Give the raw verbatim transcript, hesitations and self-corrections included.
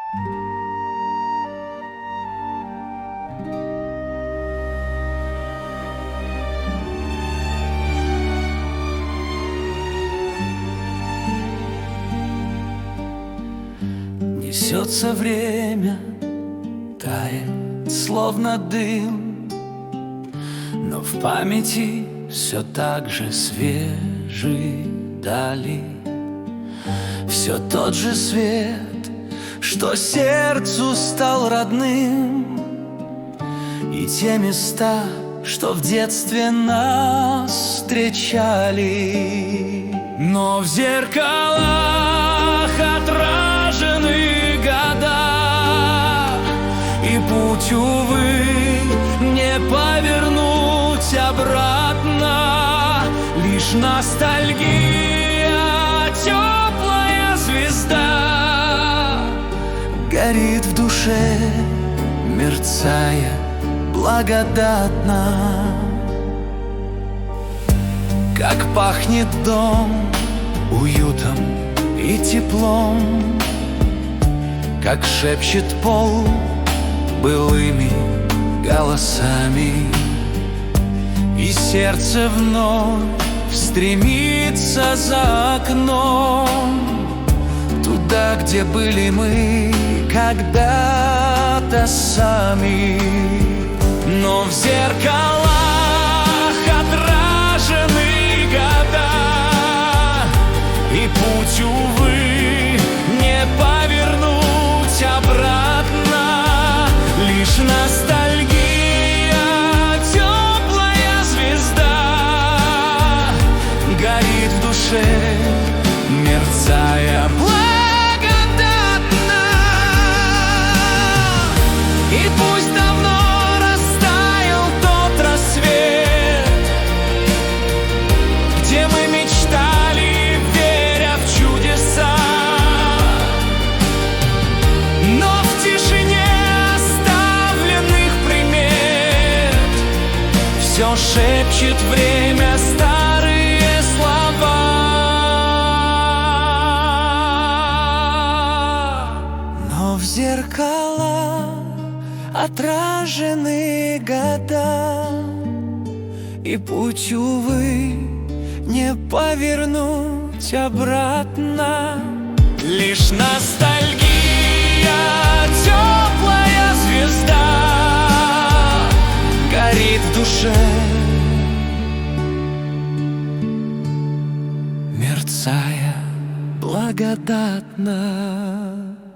Несется время, тает, словно дым, но в памяти все так же свежи дали. Все тот же свет, что сердцу стал родным, и те места, что в детстве нас встречали. Но в зеркалах отражены года, и путь, увы, не повернуть обратно. Лишь ностальгия, теплая звезда, горит в душе, мерцая благодатно. Как пахнет дом уютом и теплом, как шепчет пол былыми голосами, и сердце вновь стремится за окном, туда, где были мы когда-то сами. Но в зеркалах отражены года, и путь, увы, не повернуть обратно. Лишь ностальгия, теплая звезда, горит в душе, мерцая благодатно. И пусть давно растаял тот рассвет, где мы мечтали, веря в чудеса, но в тишине оставленных примет все шепчет время старые слова. Но в зеркала отражены года, и путь, увы, не повернуть обратно. Лишь ностальгия, теплая звезда, горит в душе, мерцая благодатно.